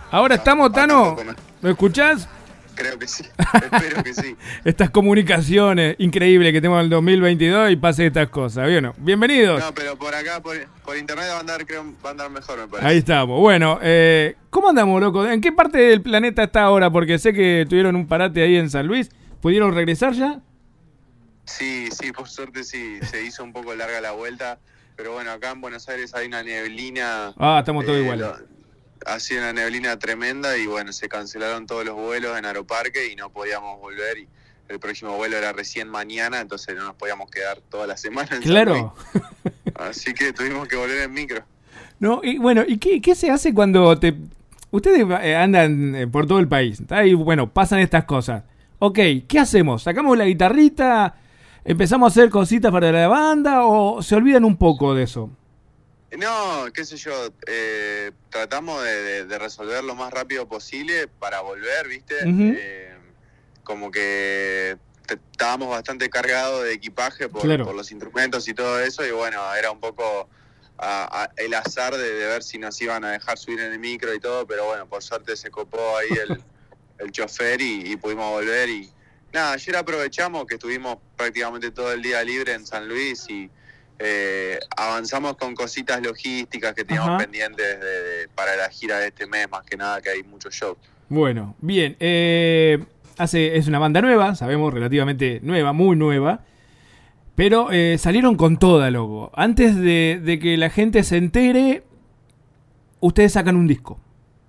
Ahora estamos, Acá Tano. poco más. ¿Me escuchás? Creo que sí. Espero que sí. Estas comunicaciones increíbles que tenemos en el 2022 y pase estas cosas. Bueno, bienvenidos. No, pero por acá, por internet va a andar, creo, va a andar mejor, me Ahí parece. estamos. Bueno, ¿cómo andamos, loco? ¿En qué parte del planeta está ahora? Porque sé que tuvieron un parate ahí en San Luis. ¿Pudieron regresar ya? Sí, sí, por suerte sí, se hizo un poco larga la vuelta. Pero bueno, acá en Buenos Aires hay una neblina. Ah, estamos todos eh, iguales. lo- Ha sido una neblina tremenda y bueno, se cancelaron todos los vuelos en Aeroparque y no podíamos volver. Y el próximo vuelo era recién mañana, entonces no nos podíamos quedar toda la semana en San Luis. Claro. Así que tuvimos que volver en micro. No, y bueno, ¿y qué se hace cuando te... Ustedes andan por todo el país, ¿tá? Y bueno, pasan estas cosas. Ok, ¿qué hacemos? ¿Sacamos la guitarrita? ¿Empezamos a hacer cositas para la banda? ¿O se olvidan un poco de eso? No, qué sé yo, tratamos de resolver lo más rápido posible para volver, ¿viste? Ujú. Como que estábamos bastante cargados de equipaje Claro. por los instrumentos y todo eso, y bueno, era un poco el azar de ver si nos iban a dejar subir en el micro y todo, pero bueno, por suerte se copó ahí el chofer y pudimos volver. Y nada, ayer aprovechamos que estuvimos prácticamente todo el día libre en San Luis y avanzamos con cositas logísticas que teníamos Ajá. pendientes para la gira de este mes, más que nada que hay muchos shows. Bueno, bien. Es una banda nueva, sabemos, relativamente nueva, muy nueva. Pero salieron con toda, loco. Antes de que la gente se entere, ustedes sacan un disco.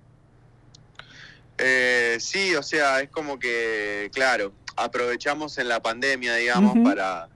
Sí, o sea, es como que, claro, aprovechamos en la pandemia, digamos, Ujú.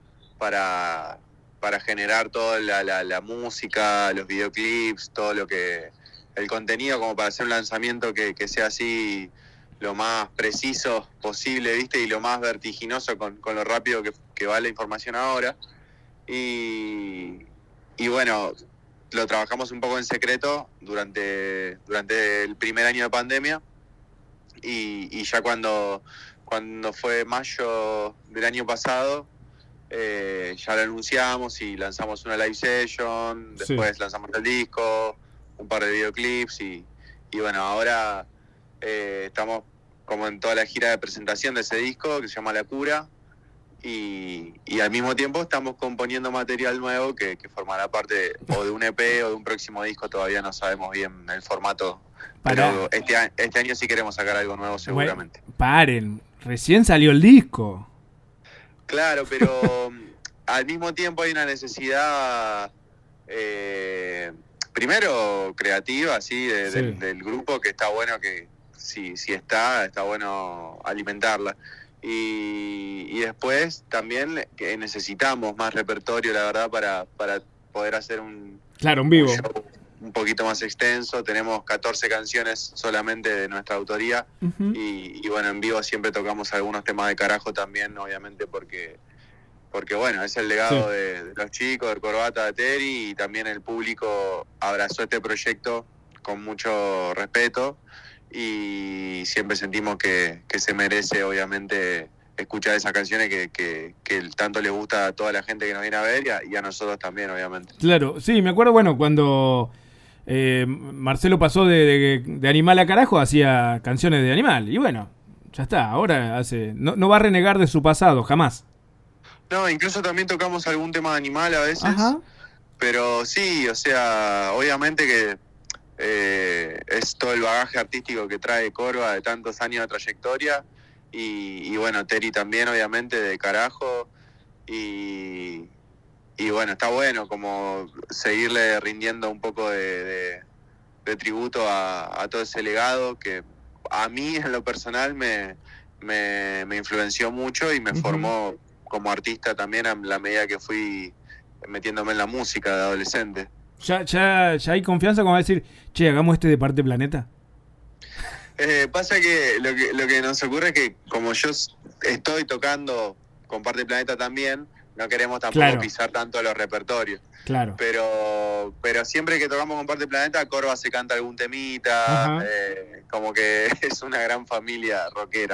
para generar toda la música, los videoclips, todo lo que, el contenido como para hacer un lanzamiento que sea así lo más preciso posible, ¿viste? Y lo más vertiginoso con lo rápido que va la información ahora. Y, y bueno, lo trabajamos un poco en secreto durante el primer año de pandemia y ya cuando fue mayo del año pasado, ya lo anunciamos y lanzamos una live session, Sí. después lanzamos el disco, un par de videoclips y bueno, ahora estamos como en toda la gira de presentación de ese disco que se llama La Cura y al mismo tiempo estamos componiendo material nuevo que formará parte o de un EP o de un próximo disco, todavía no sabemos bien el formato. Pará. Pero este año sí queremos sacar algo nuevo seguramente. Paren, recién salió el disco. Claro, pero al mismo tiempo hay una necesidad, primero creativa, sí, Sí. del grupo, que está bueno que si está bueno alimentarla. Y después también que necesitamos más repertorio, la verdad, para poder hacer Claro, en un vivo. show un poquito más extenso. Tenemos 14 canciones solamente de nuestra autoría. Ujú. Y bueno, en vivo siempre tocamos algunos temas de carajo también, obviamente, porque bueno, es el legado Sí. de los chicos, de Corbata, de Terry, y también el público abrazó este proyecto con mucho respeto y siempre sentimos que se merece, obviamente, escuchar esas canciones que tanto les gusta a toda la gente que nos viene a ver y a nosotros también, obviamente. Claro, sí, me acuerdo, bueno, cuando Marcelo pasó de Animal a Carajo, hacía canciones de Animal. Y bueno, ya está, ahora hace. No va a renegar de su pasado, jamás. No, incluso también tocamos algún tema de Animal a veces, Ajá. pero sí, o sea, obviamente que es todo el bagaje artístico que trae Corva de tantos años de trayectoria y bueno, Terry también obviamente de carajo y, y bueno, está bueno como seguirle rindiendo un poco de tributo a todo ese legado que a mí en lo personal me influenció mucho y me Ujú. formó como artista también a la medida que fui metiéndome en la música de adolescente. Ya hay confianza como decir, che, hagamos este de parte planeta. Pasa que lo que nos ocurre es que como yo estoy tocando con Parte Planeta también, no queremos tampoco Claro. pisar tanto los repertorios. Claro. Pero siempre que tocamos con Parte Planeta, Corva se canta algún temita, Ajá. como que es una gran familia rockera.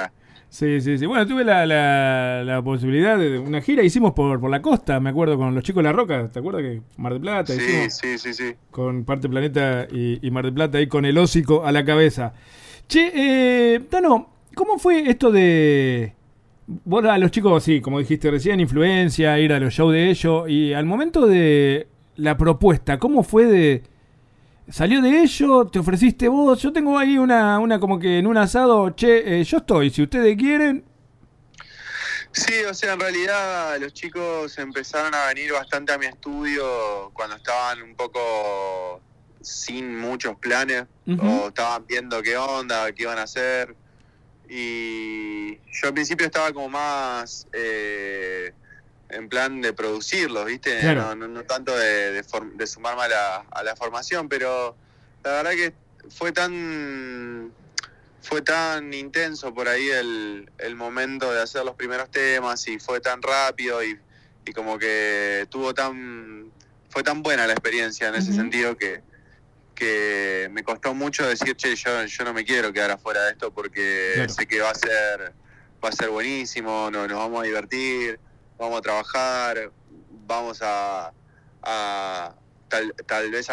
Sí, sí, sí. Bueno, tuve la posibilidad de una gira, hicimos por la costa, me acuerdo, con los chicos de La Roca, ¿te acuerdas que Mar del Plata Sí, hicimos? sí, sí, sí. Con Parte Planeta y Mar del Plata ahí con el hocico a la cabeza. Che, Tano, ¿cómo fue esto de... Vos a los chicos, sí, como dijiste recién, influencia, ir a los shows de ellos, y al momento de la propuesta, ¿cómo fue de... ¿Salió de ello? ¿Te ofreciste vos? Yo tengo ahí una como que en un asado, che, yo estoy, si ustedes quieren... Sí, o sea, en realidad los chicos empezaron a venir bastante a mi estudio cuando estaban un poco sin muchos planes Ujú. o estaban viendo qué onda, qué iban a hacer. Y yo al principio estaba como más en plan de producirlos, ¿viste? Claro. No tanto de sumarme a la formación, pero la verdad que fue tan fue tan intenso por ahí el momento de hacer los primeros temas y fue tan rápido y como que fue tan buena la experiencia en ese Ujú. sentido que me costó mucho decir, che, yo no me quiero quedar afuera de esto porque Claro. sé que va a ser buenísimo, nos vamos a divertir, vamos a trabajar, vamos a tal vez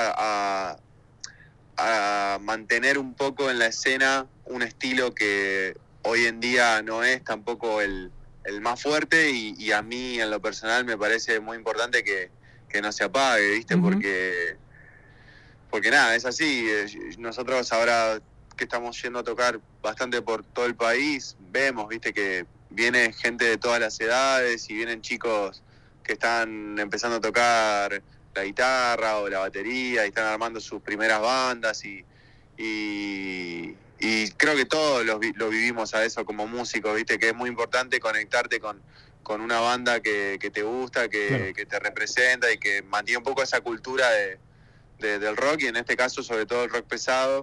a mantener un poco en la escena un estilo que hoy en día no es tampoco el más fuerte y a mí en lo personal me parece muy importante que no se apague, ¿viste? Ujú. Porque nada, es así. Nosotros ahora que estamos yendo a tocar bastante por todo el país, vemos, ¿viste? Que viene gente de todas las edades y vienen chicos que están empezando a tocar la guitarra o la batería y están armando sus primeras bandas y creo que todos lo vivimos a eso como músicos, ¿viste? Que es muy importante conectarte con una banda que te gusta, Claro. que te representa y que mantiene un poco esa cultura del rock y en este caso sobre todo el rock pesado,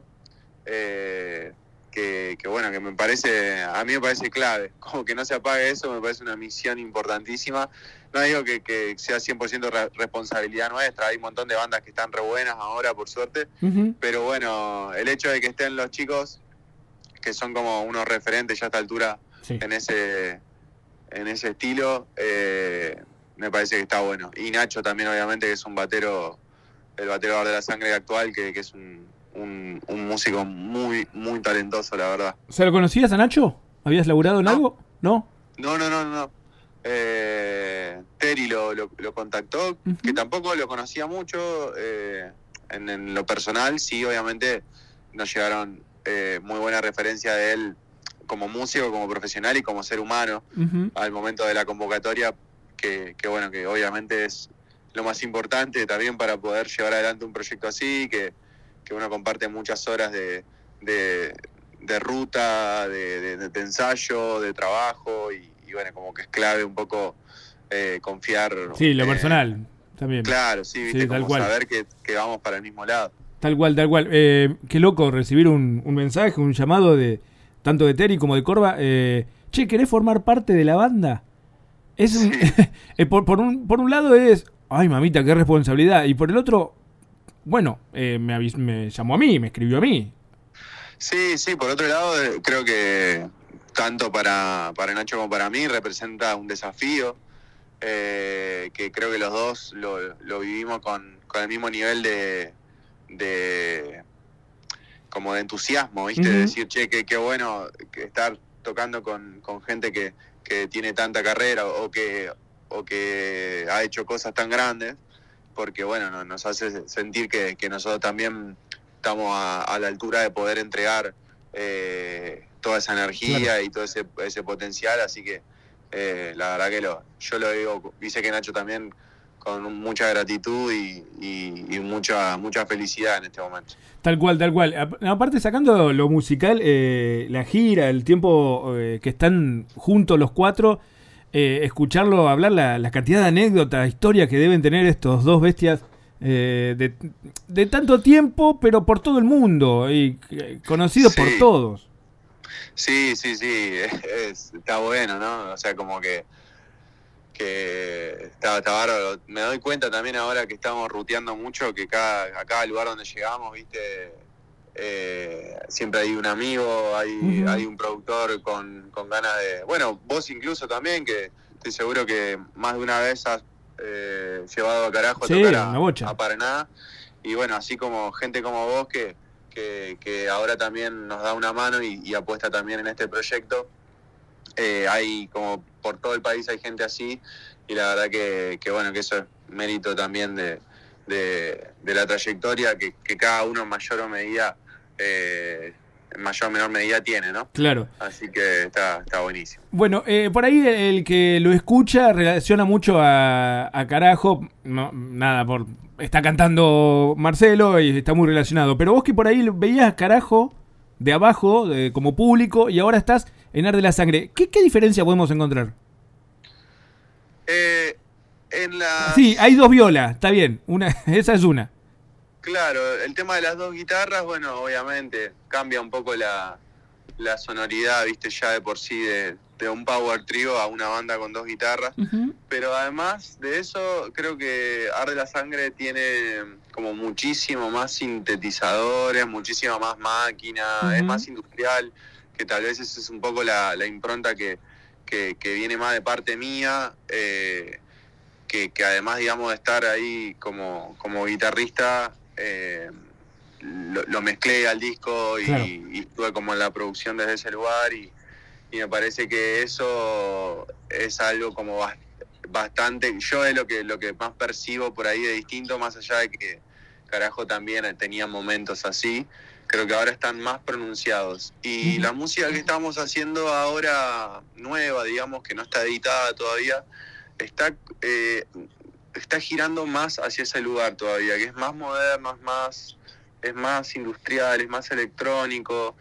que bueno, que a mí me parece clave, como que no se apague eso, me parece una misión importantísima. No digo que sea 100% responsabilidad nuestra, hay un montón de bandas que están re buenas ahora, por suerte, Ujú. pero bueno, el hecho de que estén los chicos, que son como unos referentes ya a esta altura Sí. en en ese estilo, me parece que está bueno. Y Nacho también, obviamente, que es un batero, el batero de la sangre actual, que es un músico muy talentoso, la verdad. ¿Se lo conocías a Nacho? ¿Habías laburado en No, algo? ¿No? no. Terry lo contactó, que Ujú. tampoco lo conocía mucho en lo personal, sí, obviamente nos llegaron muy buena referencia de él como músico, como profesional y como ser humano Ujú. al momento de la convocatoria, que bueno, que obviamente es lo más importante también para poder llevar adelante un proyecto así, que uno comparte muchas horas de, de ruta, de ensayo, de trabajo y bueno, como que es clave un poco confiar, Sí, lo personal también. claro, sí, Sí, viste, tal como cual. saber que vamos para el mismo lado. Tal cual, tal cual. Qué loco recibir un mensaje, un llamado de tanto de Terry como de Corva. Che, ¿querés formar parte de la banda? Es un, Sí, por un lado es, ay mamita, qué responsabilidad. Y por el otro, bueno, me llamó a mí, me escribió a mí. sí, por otro lado, creo que tanto para Nacho como para mí representa un desafío, que creo que los dos lo vivimos con el mismo nivel de como de entusiasmo, ¿viste? De Ujú. decir, che, qué bueno que estar tocando con gente que tiene tanta carrera o que ha hecho cosas tan grandes, porque bueno, nos hace sentir que nosotros también estamos a la altura de poder entregar toda esa Claro. energía y todo ese potencial, así que la verdad que yo lo digo, dice que Nacho también con mucha gratitud y mucha felicidad en este momento. Tal cual, tal cual. Aparte, sacando lo musical, la gira, el tiempo que están juntos los cuatro, escucharlo hablar, la cantidad de anécdotas, historias que deben tener estos dos bestias de tanto tiempo, pero por todo el mundo y conocidos por Sí, todos. sí, está bueno, ¿no? O sea, como que está bárbaro. Me doy cuenta también ahora que estamos ruteando mucho que a cada lugar donde llegamos, viste, siempre hay un amigo, Ujú. hay un productor con ganas de... Bueno, vos incluso también, que estoy seguro que más de una vez has llevado a Carajo a tocar Sí, una bocha. a Paraná. Y bueno, así como gente como vos que ahora también nos da una mano y apuesta también en este proyecto. Hay como por todo el país hay gente así, y la verdad que bueno, que eso es mérito también de la trayectoria que cada uno en mayor o menor medida tiene, ¿no? Claro. Así que está buenísimo. Bueno, por ahí el que lo escucha relaciona mucho a Carajo. No, nada, está cantando Marcelo y está muy relacionado. Pero vos que por ahí veías Carajo de abajo, como público, y ahora estás en Ar de la Sangre. ¿Qué diferencia podemos encontrar? Eh, en Sí, hay las dos violas, está bien. Esa es una. Claro, el tema de las dos guitarras, bueno, obviamente cambia un poco la sonoridad, viste, ya de por sí de un power trio a una banda con dos guitarras. Ujú. Pero además de eso, creo que Arde la Sangre tiene como muchísimo más sintetizadores, muchísima más máquina, es Ujú. más industrial, que tal vez esa es un poco la impronta que viene más de parte mía. Que además, digamos, de estar ahí como guitarrista, lo mezclé al disco Claro. y estuve como en la producción desde ese lugar, y me parece que eso es algo como bastante, yo es lo que más percibo por ahí de distinto, más allá de que Carajo también tenía momentos así, creo que ahora están más pronunciados. Y Ujú. la música que estamos haciendo ahora, nueva, digamos, que no está editada todavía, está, eh, está girando más hacia ese lugar todavía, que es más moderno, es más industrial, es más electrónico,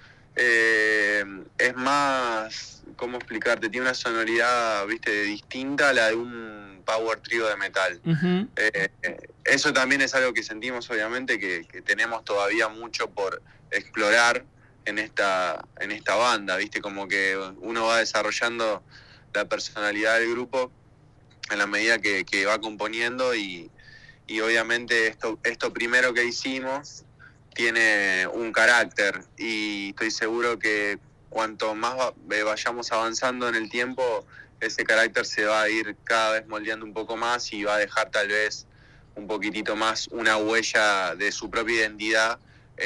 es más, ¿cómo explicarte? Tiene una sonoridad, viste, distinta a la de un power trio de metal. Ujú. Eso también es algo que sentimos, obviamente, que tenemos todavía mucho por explorar en esta banda, viste, como que uno va desarrollando la personalidad del grupo en la medida que va componiendo, y obviamente esto primero que hicimos tiene un carácter, y estoy seguro que cuanto más vayamos avanzando en el tiempo, ese carácter se va a ir cada vez moldeando un poco más y va a dejar tal vez un poquitito más una huella de su propia identidad,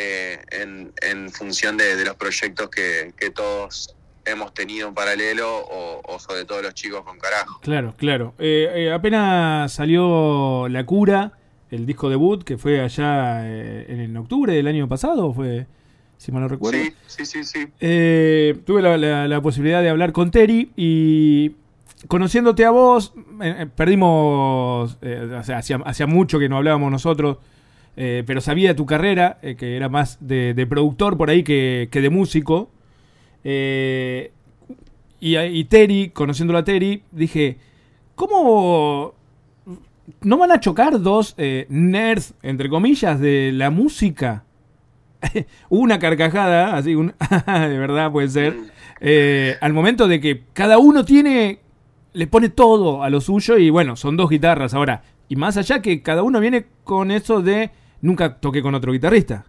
en función de los proyectos que todos hemos tenido en paralelo, o sobre todo los chicos con Carajo. Claro, claro. Apenas salió La Cura, el disco debut, que fue allá en octubre del año pasado, fue, si mal no recuerdo. Sí, sí, sí, sí. Tuve la posibilidad de hablar con Terry y conociéndote a vos, perdimos, o sea, hacía mucho que no hablábamos nosotros, pero sabía tu carrera, que era más de productor por ahí que de músico. Eh, y Terry, conociéndolo a Terry, dije, ¿cómo no van a chocar dos nerds, entre comillas, de la música? Hubo una carcajada, así, de verdad puede ser, Mm. al momento de que cada uno le pone todo a lo suyo y bueno, son dos guitarras ahora. Y más allá que cada uno viene con eso de nunca toqué con otro guitarrista.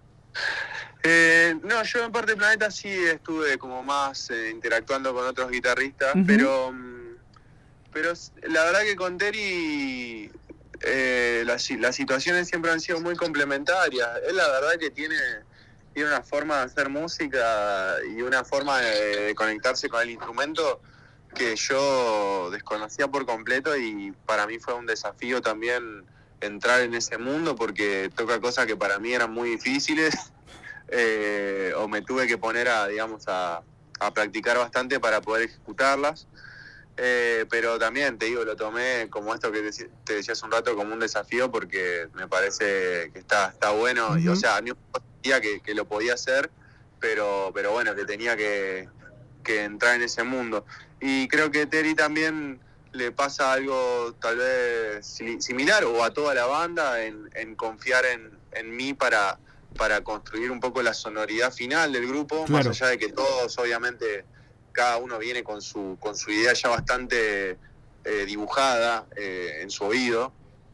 No, yo en Parte Planeta sí estuve como más interactuando con otros guitarristas, Ujú. pero la verdad que con Terry las situaciones siempre han sido muy complementarias. Él la verdad que tiene una forma de hacer música y una forma de conectarse con el instrumento que yo desconocía por completo, y para mí fue un desafío también entrar en ese mundo, porque toca cosas que para mí eran muy difíciles, o me tuve que poner a practicar bastante para poder ejecutarlas. Pero también, te digo, lo tomé como esto que te decía hace un rato, como un desafío, porque me parece que está bueno, y o Ujú. sea, ni un día que lo podía hacer, pero bueno, que tenía que entrar en ese mundo. Y creo que a Terry también le pasa algo tal vez similar, o a toda la banda, en confiar en mí para construir un poco la sonoridad final del grupo, más Claro. allá de que todos, obviamente, cada uno viene con su idea ya bastante dibujada en su oído.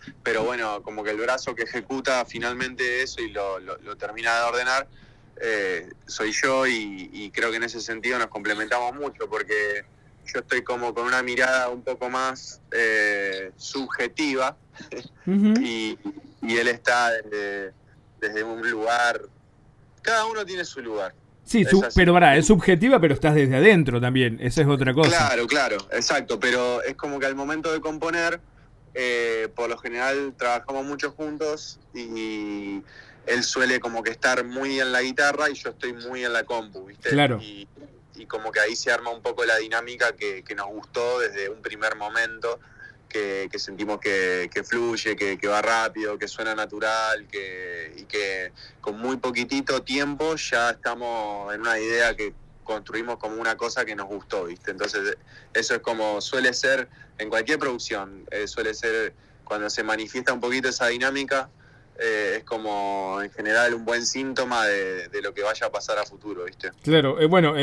pero bueno, como que el brazo que ejecuta finalmente eso y lo termina de ordenar, soy yo, y creo que en ese sentido nos complementamos mucho, porque yo estoy como con una mirada un poco más subjetiva Ujú. y él está desde un lugar, cada uno tiene su lugar. Sí, Es así. pero pará, es subjetiva, pero estás desde adentro también. Esa es otra cosa. Claro, claro, exacto, pero es como que al momento de componer, por lo general trabajamos mucho juntos y él suele como que estar muy en la guitarra y yo estoy muy en la compu, ¿viste? Claro. Y como que ahí se arma un poco la dinámica que nos gustó desde un primer momento, que sentimos que fluye, que va rápido, que suena natural, y que con muy poquitito tiempo ya estamos en una idea que construimos como una cosa que nos gustó, ¿viste? Entonces eso es como suele ser en cualquier producción, suele ser cuando se manifiesta un poquito esa dinámica, es como en general un buen síntoma de lo que vaya a pasar a futuro, ¿viste? Claro, bueno,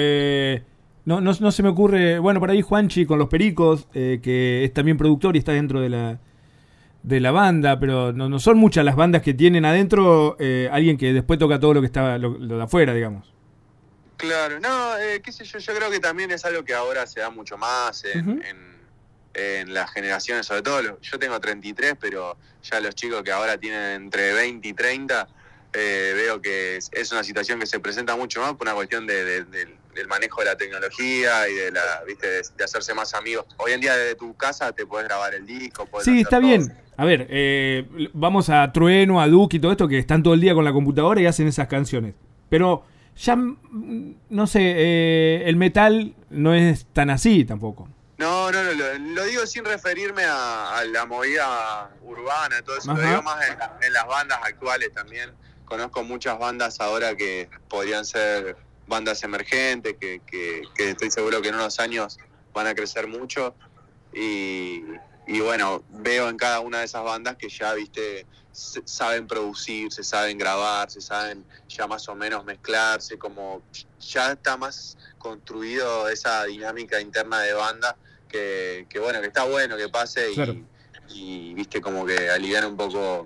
no se me ocurre. Bueno, por ahí Juanchi con los Pericos, que es también productor y está dentro de la banda, pero no son muchas las bandas que tienen adentro alguien que después toca todo lo que está lo de afuera, digamos. Claro, no, qué sé yo creo que también es algo que ahora se da mucho más Uh-huh. en las generaciones, sobre todo, yo tengo 33, pero ya los chicos que ahora tienen entre 20 y 30, veo que es una situación que se presenta mucho más por una cuestión del manejo de la tecnología y ¿viste? De hacerse más amigos. Hoy en día desde tu casa te podés grabar el disco, podés Sí, hacer está todo. bien. A ver, vamos a Trueno, a Duke y todo esto, que están todo el día con la computadora y hacen esas canciones. Pero ya, no sé, el metal no es tan así tampoco. No, lo digo sin referirme a la movida urbana, todo eso. Ajá. Lo digo más en las bandas actuales también. Conozco muchas bandas ahora que podrían ser bandas emergentes, que estoy seguro que en unos años van a crecer mucho. Y bueno, veo en cada una de esas bandas que ya, viste, saben producir, se saben grabar, se saben ya más o menos mezclarse, como ya está más construido esa dinámica interna de banda bueno, que está bueno que pase. Claro. Y viste, como que aliviar un poco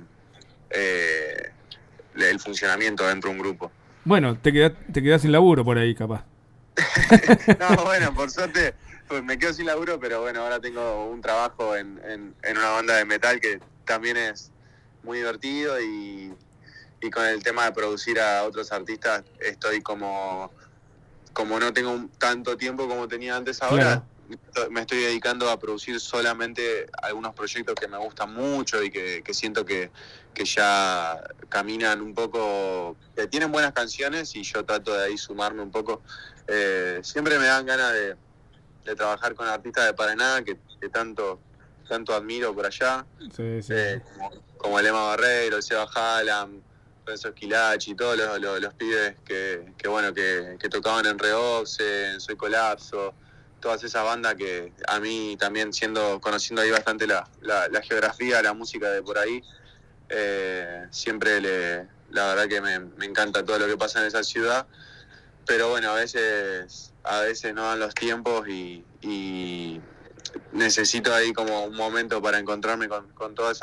el funcionamiento dentro de un grupo. Bueno, te quedás sin laburo por ahí, capaz. No, bueno, por suerte pues me quedo sin laburo, pero bueno, ahora tengo un trabajo en una banda de metal que también es muy divertido, y con el tema de producir a otros artistas estoy como no tengo tanto tiempo como tenía antes ahora. Claro. Me estoy dedicando a producir solamente algunos proyectos que me gustan mucho y que siento que ya caminan un poco, que tienen buenas canciones, y yo trato de ahí sumarme un poco. Siempre me dan ganas de trabajar con artistas de Paraná que tanto admiro por allá, Sí, sí. como el Emma Barreiro, el Seba Hallam, Renzo Esquilachi, todos los pibes que tocaban en Reoxe, en Soy Colapso, todas esas bandas que a mí también, conociendo ahí bastante la geografía, la música de por ahí, siempre la verdad que me encanta todo lo que pasa en esa ciudad, pero bueno, a veces no dan los tiempos y necesito ahí como un momento para encontrarme con toda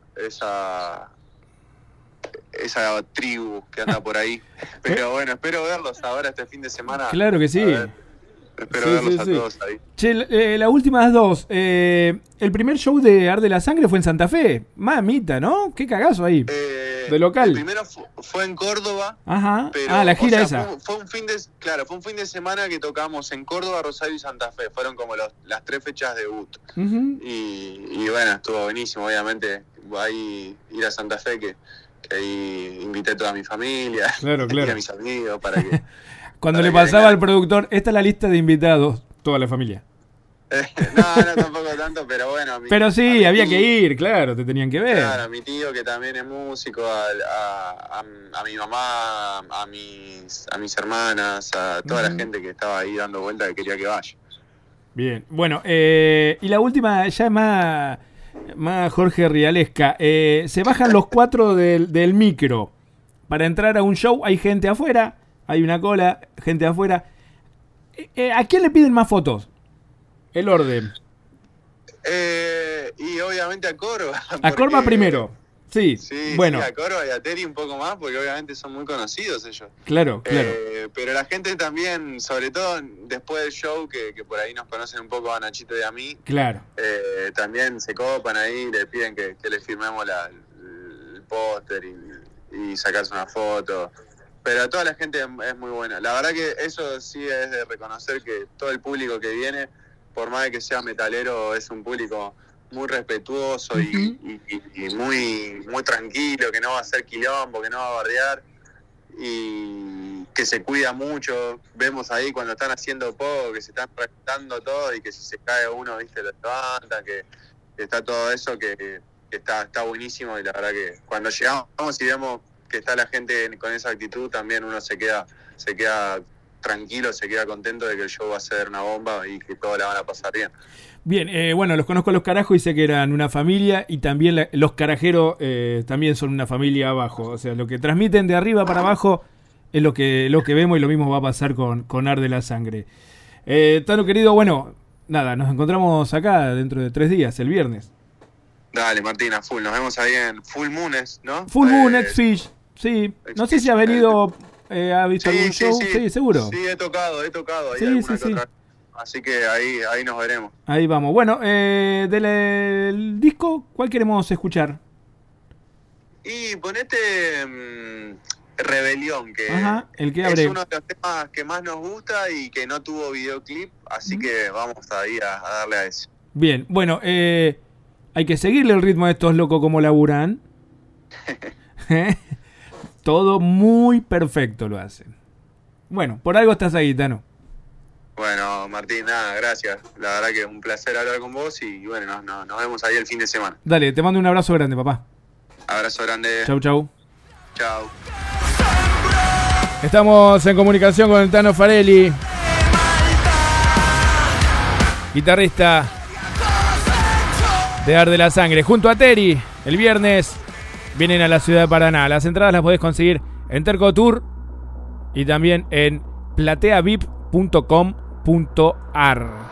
esa tribu que anda por ahí. Pero bueno, espero verlos ahora este fin de semana. Claro que sí. Espero verlos a todos ahí. Che, las últimas dos. El primer show de Arde la Sangre fue en Santa Fe. Mamita, ¿no? Qué cagazo ahí. De local. El primero fue en Córdoba. Aja. Pero, la gira esa. Fue un fin de semana que tocamos en Córdoba, Rosario y Santa Fe. Fueron como las 3 fechas de debut. Uh-huh. Y bueno, estuvo buenísimo. Obviamente, ahí ir a Santa Fe, que ahí invité a toda mi familia, claro. Y a mis amigos para que... Cuando le pasaba al productor, esta es la lista de invitados, toda la familia. No, tampoco tanto, pero bueno. Pero sí, había que ir, claro, te tenían que ver. Claro, a mi tío, que también es músico, a mi mamá, a mis hermanas, a toda la gente que estaba ahí dando vuelta, que quería que vaya. Bien, bueno, y la última ya es más Jorge Rialesca. Se bajan los 4 del micro. Para entrar a un show hay gente afuera, hay una cola, gente afuera. ¿A quién le piden más fotos? El orden. Y obviamente a Corva. A Corva primero. Sí, Sí, bueno. sí, a Corva y a Teri un poco más, porque obviamente son muy conocidos ellos. Claro. Pero la gente también, sobre todo después del show, que por ahí nos conocen un poco a Nachito y a mí, Claro. también se copan ahí, le piden que les firmemos el póster y sacarse una foto. Pero toda la gente es muy buena. La verdad que eso sí es de reconocer que todo el público que viene, por más de que sea metalero, es un público muy respetuoso y muy, muy tranquilo, que no va a hacer quilombo, que no va a bardear y que se cuida mucho. Vemos ahí cuando están haciendo poco, que se están respetando todo y que si se cae uno, viste, lo levanta, que está todo eso, que está buenísimo. Y la verdad que cuando llegamos y vemos que está la gente con esa actitud, también uno se queda tranquilo, se queda contento de que el show va a ser una bomba y que todos la van a pasar bien. Bien, bueno, los conozco a los carajos y sé que eran una familia y también los carajeros también son una familia abajo. O sea, lo que transmiten de arriba para abajo es lo que vemos y lo mismo va a pasar con Arde la Sangre. Tano querido, bueno, nada, nos encontramos acá dentro de 3 días, el viernes. Dale, Martina, full. Nos vemos ahí en Full Moones, ¿no? Full Moon, X-Fish, sí. No sé si ha venido, ha visto algún show. Sí, seguro. Sí, he tocado. Sí, sí. Así que ahí nos veremos. Ahí vamos. Bueno, del disco, ¿cuál queremos escuchar? Y ponete Rebelión, que, el que abre. es uno de los temas que más nos gusta y que no tuvo videoclip, así que vamos ahí a darle a eso. Bien, bueno, hay que seguirle el ritmo a estos locos como laburan. Todo muy perfecto lo hacen. Bueno, por algo estás ahí, Tano. Bueno, Martín, nada, gracias. La verdad que es un placer hablar con vos y bueno, nos vemos ahí el fin de semana. Dale, te mando un abrazo grande, papá. Abrazo grande. Chau. Chau. Estamos en comunicación con el Tano Farelli, guitarrista de Arde la Sangre. Junto a Teri, el viernes vienen a la ciudad de Paraná. Las entradas las podés conseguir en Terco Tour y también en plateavip.com.ar.